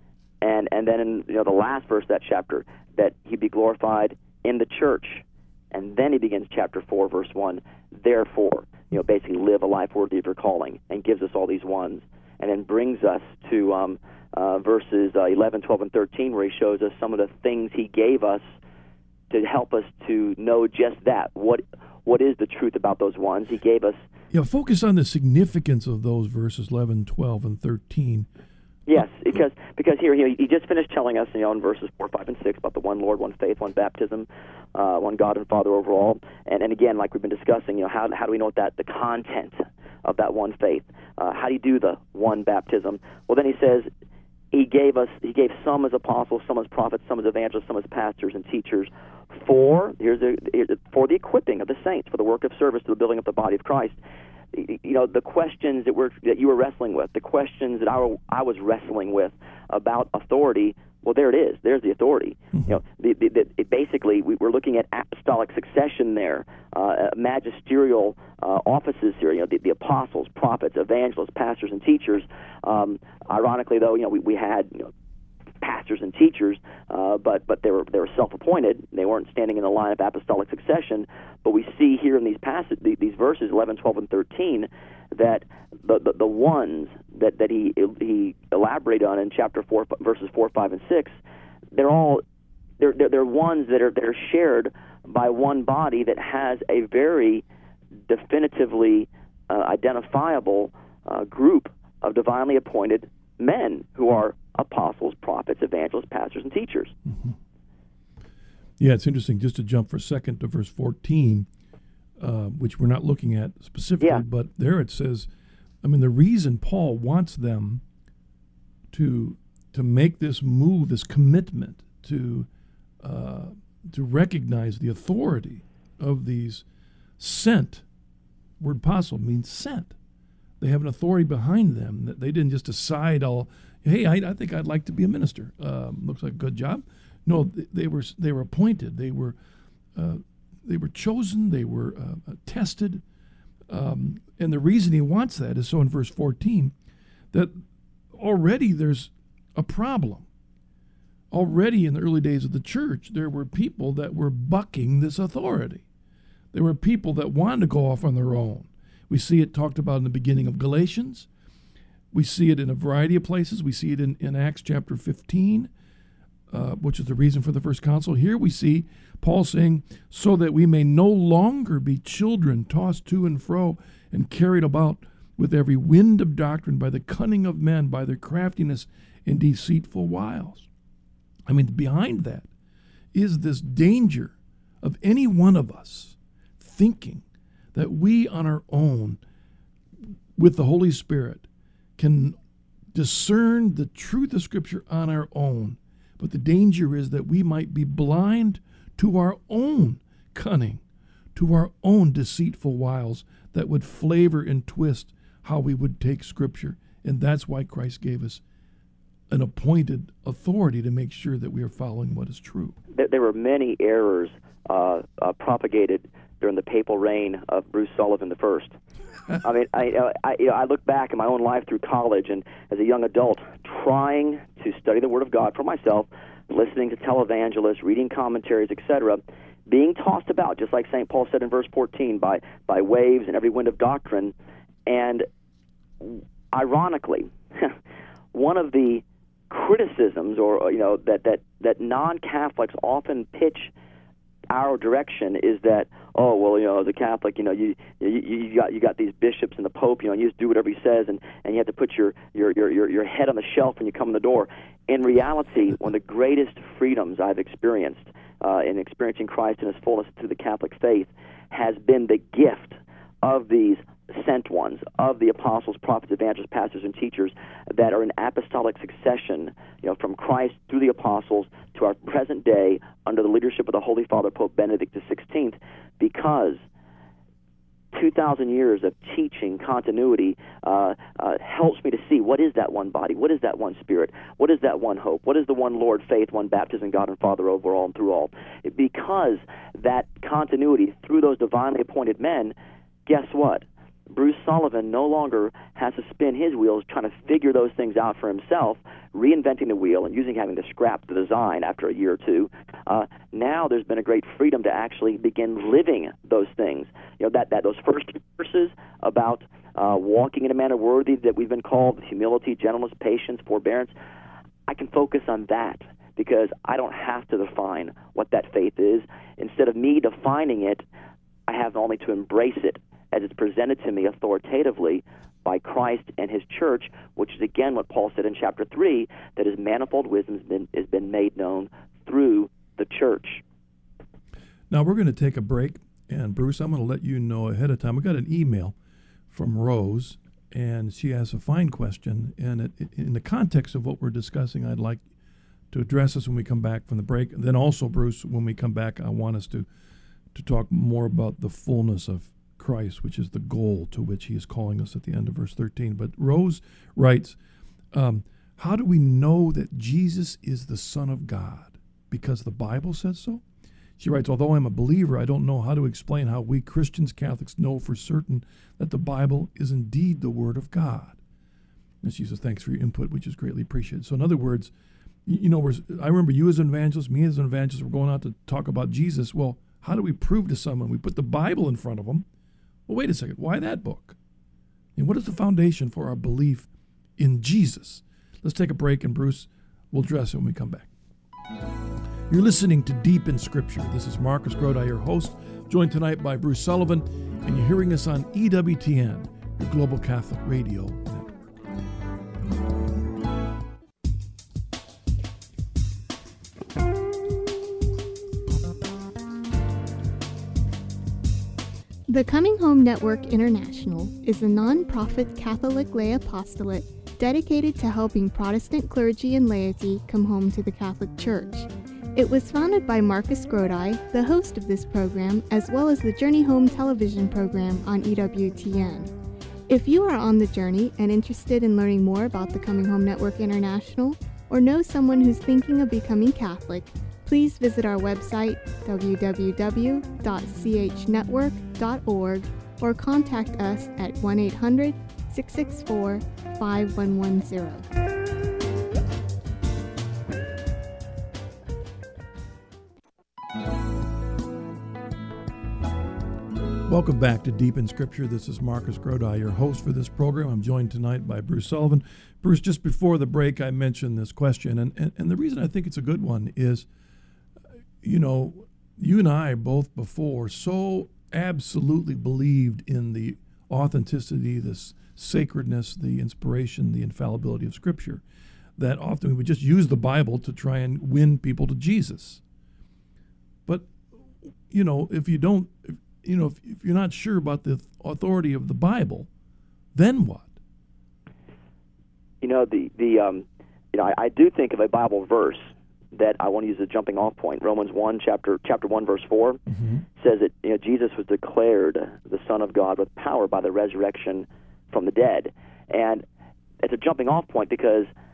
and and then in you know the last verse of that chapter, that He be glorified in the church, and then He begins chapter four, verse one. Therefore, you know, basically live a life worthy of your calling, and gives us all these ones, and then brings us to um, uh, verses uh, eleven, twelve, and thirteen, where He shows us some of the things He gave us to help us to know just that. What what is the truth about those ones? He gave us. Yeah, focus on the significance of those verses eleven, twelve, and thirteen. Yes, because because here he, he just finished telling us, you know, in verses four, five, and six about the one Lord, one faith, one baptism, uh, one God and Father over all. And and again, like we've been discussing, you know, how how do we know what that the content of that one faith? Uh, how do you do the one baptism? Well, then he says he gave us he gave some as apostles, some as prophets, some as evangelists, some as pastors and teachers for here's the for the equipping of the saints, for the work of service to the building up the body of Christ. You know, the questions that we're that you were wrestling with, the questions that I, I was wrestling with about authority. Well, there it is. There's the authority. Mm-hmm. You know, the, the, the, it basically we, we're looking at apostolic succession there, uh, magisterial uh, offices here. You know, the, the apostles, prophets, evangelists, pastors, and teachers. Um, ironically, though, you know, we, we had you know. pastors and teachers, uh, but but they were they were self-appointed. They weren't standing in the line of apostolic succession. But we see here in these passages, these verses eleven, twelve, and thirteen, that the the, the ones that, that he he elaborated on in chapter four, verses four, five, and six, they're all they're they're, they're ones that are that are shared by one body that has a very definitively uh, identifiable uh, group of divinely appointed men who are apostles, prophets, evangelists, pastors, and teachers. Mm-hmm. Yeah, it's interesting, just to jump for a second to verse fourteen, uh, which we're not looking at specifically, yeah. but there it says, I mean, the reason Paul wants them to to make this move, this commitment to uh, to recognize the authority of these sent, word apostle means sent. They have an authority behind them that they didn't just decide all, hey, I, I think I'd like to be a minister. Um, looks like a good job. No, they, they were they were appointed. They were uh, they were chosen. They were uh, tested. Um, and the reason he wants that is so in verse fourteen that already there's a problem. Already in the early days of the church, there were people that were bucking this authority. There were people that wanted to go off on their own. We see it talked about in the beginning of Galatians. We see it in a variety of places. We see it in, in Acts chapter fifteen, uh, which is the reason for the first council. Here we see Paul saying, so that we may no longer be children tossed to and fro and carried about with every wind of doctrine by the cunning of men, by their craftiness and deceitful wiles. I mean, behind that is this danger of any one of us thinking that we on our own, with the Holy Spirit, can discern the truth of Scripture on our own. But the danger is that we might be blind to our own cunning, to our own deceitful wiles that would flavor and twist how we would take Scripture. And that's why Christ gave us an appointed authority to make sure that we are following what is true. There, there were many errors uh, uh, propagated during the papal reign of Bruce Sullivan the First. I mean, I, I, you know, I look back in my own life through college and as a young adult, trying to study the Word of God for myself, listening to televangelists, reading commentaries, et cetera, being tossed about, just like Saint Paul said in verse fourteen, by, by waves and every wind of doctrine. And ironically, one of the criticisms or you know that, that, that non-Catholics often pitch our direction is that, oh, well, you know, as a Catholic, you know, you you, you got you got these bishops and the Pope, you know, and you just do whatever he says, and, and you have to put your, your, your, your head on the shelf when you come in the door. In reality, one of the greatest freedoms I've experienced uh, in experiencing Christ in his fullness through the Catholic faith has been the gift of these sent ones, of the apostles, prophets, evangelists, pastors, and teachers that are in apostolic succession, you know, from Christ through the apostles to our present day under the leadership of the Holy Father, Pope Benedict the sixteenth, because two thousand years of teaching continuity uh, uh, helps me to see what is that one body, what is that one spirit, what is that one hope, what is the one Lord, faith, one baptism, God and Father over all and through all. Because that continuity through those divinely appointed men, guess what? Bruce Sullivan no longer has to spin his wheels trying to figure those things out for himself, reinventing the wheel and using having to scrap the design after a year or two. Uh, now there's been a great freedom to actually begin living those things. You know, that, that those first verses about uh, walking in a manner worthy that we've been called, humility, gentleness, patience, forbearance, I can focus on that because I don't have to define what that faith is. Instead of me defining it, I have only to embrace it as it's presented to me authoritatively by Christ and his church, which is again what Paul said in chapter three, that his manifold wisdom has been, has been made known through the church. Now we're going to take a break, and Bruce, I'm going to let you know ahead of time. We got an email from Rose, and she has a fine question, and it, it, in the context of what we're discussing, I'd like to address this when we come back from the break. And then also, Bruce, when we come back, I want us to to talk more about the fullness of Christ, which is the goal to which he is calling us at the end of verse thirteen. But Rose writes, um, how do we know that Jesus is the Son of God? Because the Bible says so? She writes, although I'm a believer, I don't know how to explain how we Christians, Catholics, know for certain that the Bible is indeed the Word of God. And she says, thanks for your input, which is greatly appreciated. So in other words, you know, we're, I remember you as an evangelist, me as an evangelist, we're going out to talk about Jesus. Well, how do we prove to someone? We put the Bible in front of them. Well, wait a second. Why that book? And what is the foundation for our belief in Jesus? Let's take a break, and Bruce will address it when we come back. You're listening to Deep in Scripture. This is Marcus Grodi, your host, joined tonight by Bruce Sullivan, and you're hearing us on E W T N, your Global Catholic Radio Network. The Coming Home Network International is a non-profit Catholic lay apostolate dedicated to helping Protestant clergy and laity come home to the Catholic Church. It was founded by Marcus Grodi, the host of this program, as well as the Journey Home television program on E W T N. If you are on the journey and interested in learning more about the Coming Home Network International, or know someone who's thinking of becoming Catholic, please visit our website, w w w dot c h network dot org, or contact us at one eight hundred, six six four, five one one zero. Welcome back to Deep in Scripture. This is Marcus Grodi, your host for this program. I'm joined tonight by Bruce Sullivan. Bruce, just before the break, I mentioned this question, and, and, and the reason I think it's a good one is, you know, you and I both before so absolutely believed in the authenticity, this sacredness, the inspiration, the infallibility of Scripture, that often we would just use the Bible to try and win people to Jesus. But, you know, if you don't, if, you know, if, if you're not sure about the authority of the Bible, then what? You know, the, the um, you know, I, I do think of a Bible verse that I want to use as a jumping off point. Romans one, chapter chapter one, verse four, mm-hmm. says that, you know, Jesus was declared the Son of God with power by the resurrection from the dead. And it's a jumping off point because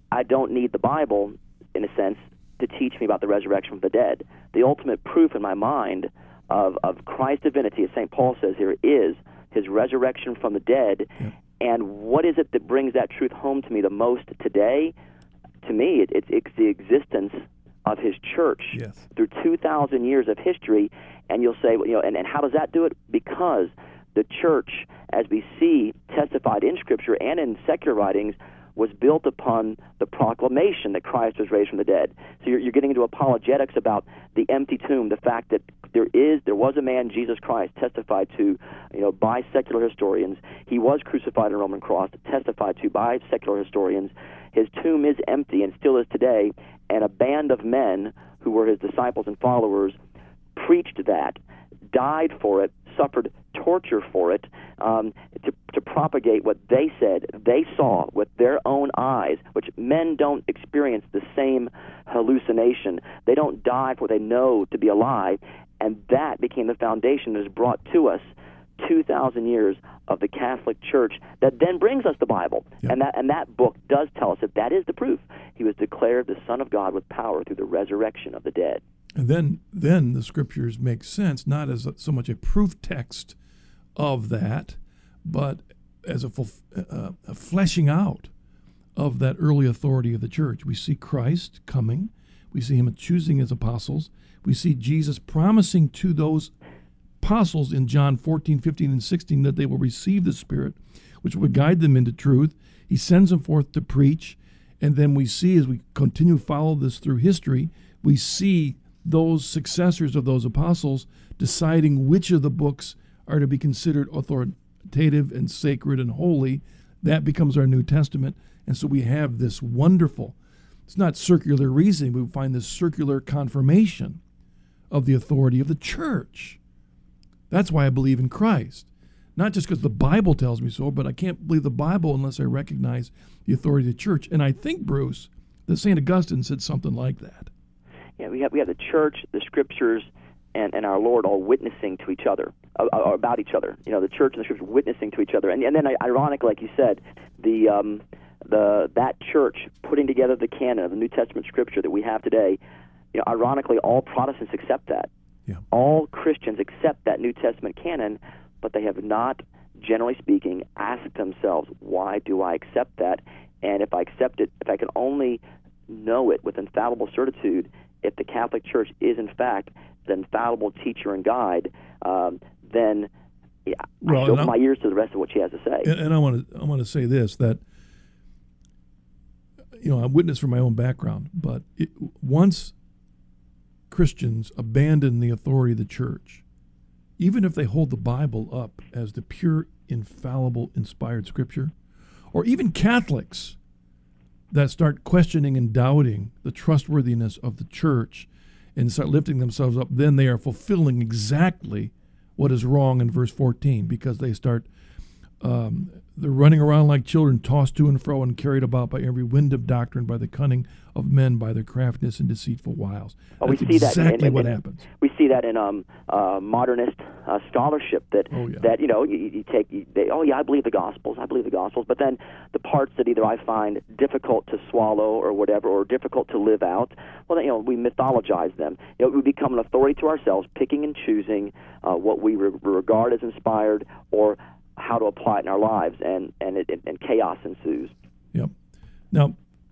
I don't need the Bible, in a sense, to teach me about the resurrection from the dead. The ultimate proof in my mind of, of Christ's divinity, as Saint Paul says here, is his resurrection from the dead. Yeah. And what is it that brings that truth home to me the most today? To me, it, it's, it's the existence of his church Yes. through two thousand years of history. And you'll say, you know, and, and how does that do it? Because the church, as we see testified in Scripture and in secular writings, was built upon the proclamation that Christ was raised from the dead. So you're, you're getting into apologetics about the empty tomb, the fact that there is, there was a man, Jesus Christ, testified to, you know, by secular historians. He was crucified on a Roman cross, testified to by secular historians. His tomb is empty and still is today, and a band of men who were his disciples and followers preached that, died for it, suffered torture for it, um, to, to propagate what they said they saw with their own eyes, which men don't experience the same hallucination. They don't die for what they know to be a lie, and that became the foundation that has brought to us two thousand years of the Catholic Church that then brings us the Bible. Yep. And that and that book does tell us that that is the proof. He was declared the Son of God with power through the resurrection of the dead. And then, then the Scriptures make sense, not as a, so much a proof text of that, but as a, fulf- uh, a fleshing out of that early authority of the church. We see Christ coming. We see him choosing his apostles. We see Jesus promising to those apostles in John fourteen, fifteen, and sixteen that they will receive the Spirit, which will guide them into truth. He sends them forth to preach. And then we see, as we continue to follow this through history, we see those successors of those apostles deciding which of the books are to be considered authoritative and sacred and holy. That becomes our New Testament. And so we have this wonderful, it's not circular reasoning, we find this circular confirmation of the authority of the church. That's why I believe in Christ. Not just because the Bible tells me so, but I can't believe the Bible unless I recognize the authority of the church. And I think, Bruce, that Saint Augustine said something like that. Yeah, we have we have the church, the Scriptures, and, and our Lord all witnessing to each other, uh, about each other. You know, the church and the Scriptures witnessing to each other. And, and then, ironically, like you said, the um, the that church putting together the canon of the New Testament Scripture that we have today, you know, ironically, all Protestants accept that. Yeah. All Christians accept that New Testament canon, but they have not, generally speaking, asked themselves, why do I accept that? And if I accept it, if I can only know it with infallible certitude, if the Catholic Church is, in fact, the infallible teacher and guide, um, then yeah, well, I should open my ears to the rest of what she has to say. And, and I want to I want to say this, that, you know, I'm witness from my own background, but it, once Christians abandon the authority of the church, even if they hold the Bible up as the pure, infallible, inspired Scripture, or even Catholics that start questioning and doubting the trustworthiness of the church and start lifting themselves up, then they are fulfilling exactly what is wrong in verse fourteen, because they start, um, they're running around like children, tossed to and fro and carried about by every wind of doctrine, by the cunning of men, by their craftiness and deceitful wiles. Oh, That's we see exactly that in, in, what in, happens. We see that in um, uh, modernist uh, scholarship that, Oh, yeah. that you know, you, you take, you, they, oh, yeah, I believe the Gospels, I believe the Gospels, but then the parts that either I find difficult to swallow or whatever, or difficult to live out, well, you know, we mythologize them. You know, we become an authority to ourselves, picking and choosing uh, what we re- regard as inspired or how to apply it in our lives, and and, it, and chaos ensues. Yep. Now,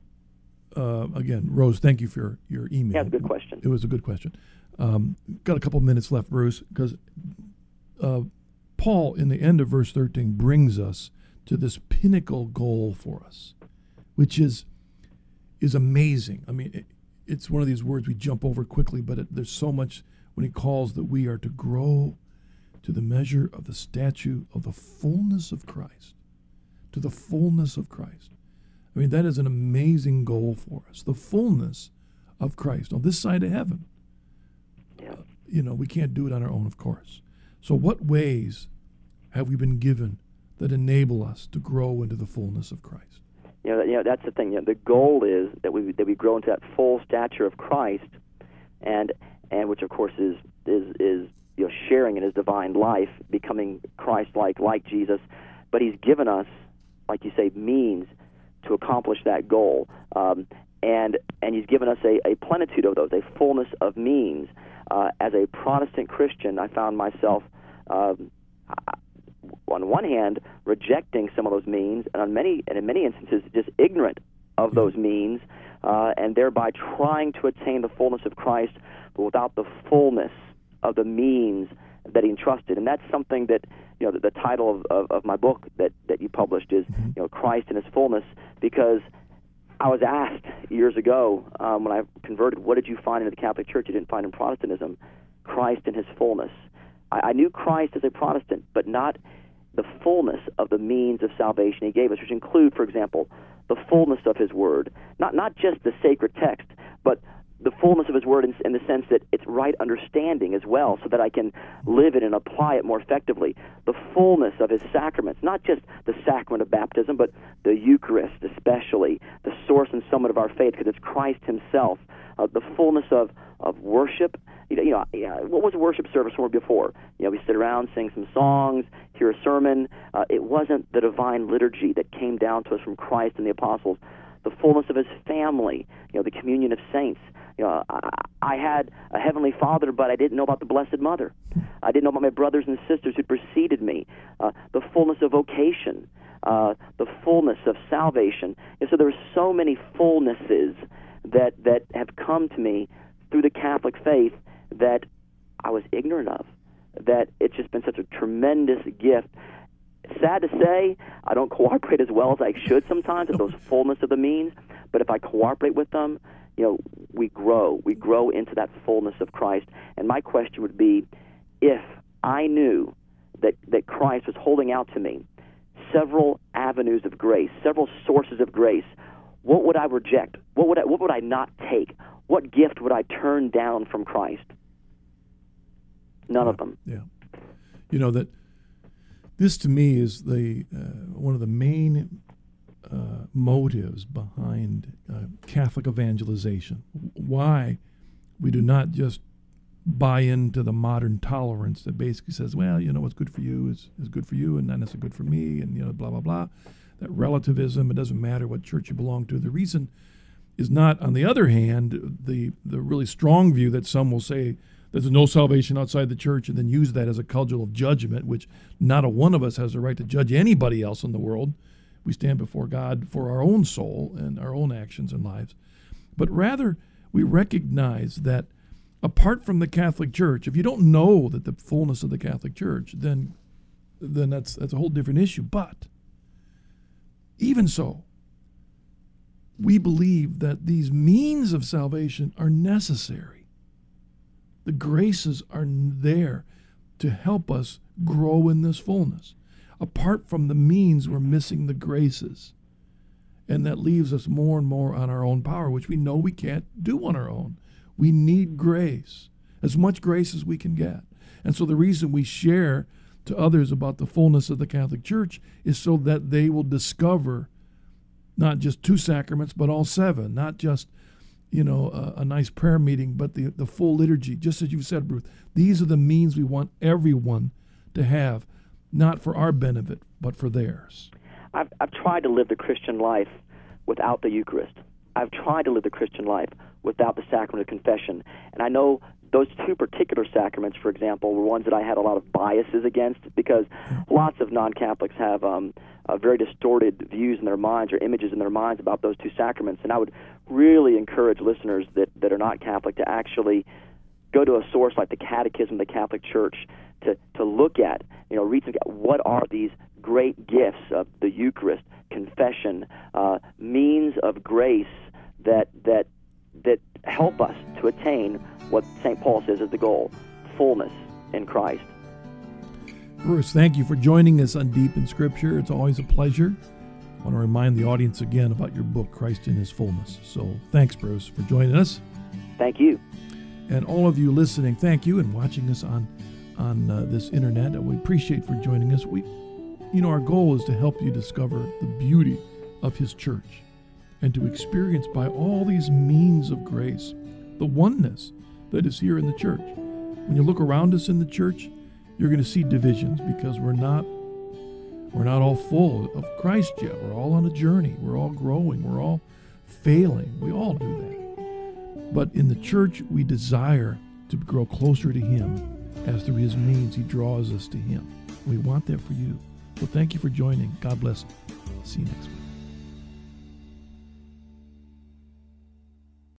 uh, again, Rose, thank you for your, your email. Yeah, it's a good question. It was a good question. Um, got a couple minutes left, Bruce, because uh, Paul, in the end of verse thirteen, brings us to this pinnacle goal for us, which is is amazing. I mean, it, it's one of these words we jump over quickly, but it, there's so much when he calls that we are to grow to the measure of the stature of the fullness of Christ, to the fullness of Christ. I mean, that is an amazing goal for us, the fullness of Christ on this side of heaven. Yeah. Uh, you know, we can't do it on our own, of course. So what ways have we been given that enable us to grow into the fullness of Christ? You know, you know that's the thing. You know, the goal is that we that we grow into that full stature of Christ, and and which of course is is is you know sharing in His divine life, becoming Christ-like, like Jesus. But He's given us, like you say, means to accomplish that goal. Um, and and he's given us a, a plenitude of those, a fullness of means. Uh, as a Protestant Christian, I found myself, um, on one hand, rejecting some of those means, and on many and in many instances, just ignorant of those means, uh, and thereby trying to attain the fullness of Christ, but without the fullness of the means that he entrusted. And that's something that, you know, the, the title of, of, of my book that, that you published is, you know, Christ in his fullness, because I was asked years ago um, when I converted, what did you find in the Catholic Church you didn't find in Protestantism? Christ in his fullness. I, I knew Christ as a Protestant, but not the fullness of the means of salvation he gave us, which include, for example, the fullness of his word, not not just the sacred text, but the fullness of his word in, in the sense that it's right understanding as well, so that I can live it and apply it more effectively. The fullness of his sacraments, not just the sacrament of baptism, but the Eucharist especially, the source and summit of our faith, because it's Christ himself. Uh, the fullness of, of worship. You know, you know yeah, what was a worship service for before? You know, we sit around, sing some songs, hear a sermon. Uh, it wasn't the divine liturgy that came down to us from Christ and the apostles. The fullness of his family, you know, the communion of saints. You know, I, I had a heavenly Father, but I didn't know about the Blessed Mother. I didn't know about my brothers and sisters who preceded me. Uh, the fullness of vocation, uh, the fullness of salvation. And so there are so many fullnesses that that have come to me through the Catholic faith that I was ignorant of, that it's just been such a tremendous gift. Sad to say, I don't cooperate as well as I should sometimes at those fullness of the means, but if I cooperate with them, you know, we grow. We grow into that fullness of Christ. And my question would be, if I knew that, that Christ was holding out to me several avenues of grace, several sources of grace, what would I reject? What would I, what would I not take? What gift would I turn down from Christ? None yeah, of them. Yeah. You know, that this to me is the uh, one of the main uh, motives behind uh, Catholic evangelization. Why we do not just buy into the modern tolerance that basically says, well, you know, what's good for you is, is good for you and not necessarily good for me, and, you know, blah, blah, blah. That relativism, it doesn't matter what church you belong to. The reason is not, on the other hand, the, the really strong view that some will say there's no salvation outside the church and then use that as a cudgel of judgment, which not a one of us has the right to judge anybody else in the world. We stand before God for our own soul and our own actions and lives. But rather, we recognize that apart from the Catholic Church, if you don't know that the fullness of the Catholic Church, then then that's that's a whole different issue. But even so, we believe that these means of salvation are necessary. The graces are there to help us grow in this fullness. Apart from the means, we're missing the graces. And that leaves us more and more on our own power, which we know we can't do on our own. We need grace, as much grace as we can get. And so the reason we share to others about the fullness of the Catholic Church is so that they will discover not just two sacraments, but all seven, not just, you know, a, a nice prayer meeting, but the, the full liturgy. Just as you said, Bruce, these are the means we want everyone to have, not for our benefit, but for theirs. I've, I've tried to live the Christian life without the Eucharist. I've tried to live the Christian life without the sacrament of confession. And I know those two particular sacraments, for example, were ones that I had a lot of biases against, because lots of non-Catholics have um, uh, very distorted views in their minds or images in their minds about those two sacraments. And I would really encourage listeners that, that are not Catholic to actually go to a source like the Catechism of the Catholic Church to, to look at, you know, read some, what are these great gifts of the Eucharist, confession, uh, means of grace that that that help us to attain what Saint Paul says is the goal, fullness in Christ. Bruce, thank you for joining us on Deep in Scripture. It's always a pleasure. I want to remind the audience again about your book, Christ in His Fullness. So thanks, Bruce, for joining us. Thank you. And all of you listening, thank you, and watching us on on uh, this internet. We appreciate for joining us. We, you know, our goal is to help you discover the beauty of His church and to experience by all these means of grace the oneness that is here in the church. When you look around us in the church, you're going to see divisions because we're not We're not all full of Christ yet. We're all on a journey. We're all growing. We're all failing. We all do that. But in the church, we desire to grow closer to Him as through His means He draws us to Him. We want that for you. So thank you for joining. God bless. See you next week.